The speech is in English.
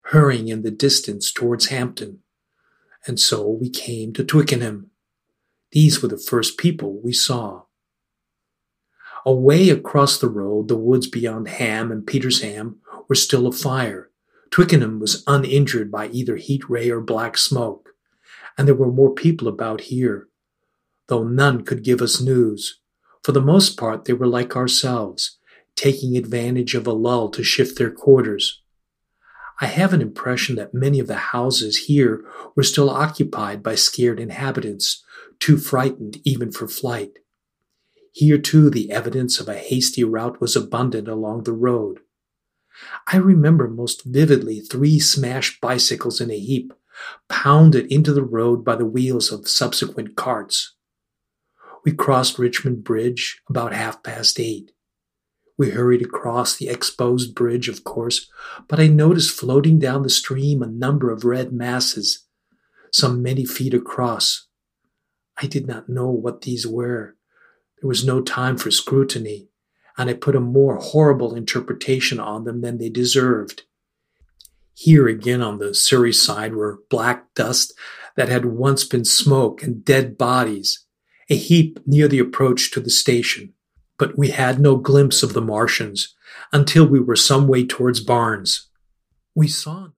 hurrying in the distance towards Hampton. And so we came to Twickenham. These were the first people we saw. Away across the road, the woods beyond Ham and Petersham were still afire. Twickenham was uninjured by either heat ray or black smoke, and there were more people about here, though none could give us news. For the most part, they were like ourselves, taking advantage of a lull to shift their quarters. I have an impression that many of the houses here were still occupied by scared inhabitants, too frightened even for flight. Here, too, the evidence of a hasty rout was abundant along the road. I remember most vividly 3 smashed bicycles in a heap, pounded into the road by the wheels of subsequent carts. We crossed Richmond Bridge about 8:30. We hurried across the exposed bridge, of course, but I noticed floating down the stream a number of red masses, some many feet across. I did not know what these were. There was no time for scrutiny, and I put a more horrible interpretation on them than they deserved. Here again on the Surrey side were black dust that had once been smoke and dead bodies, a heap near the approach to the station. But we had no glimpse of the Martians until we were some way towards Barnes. We saw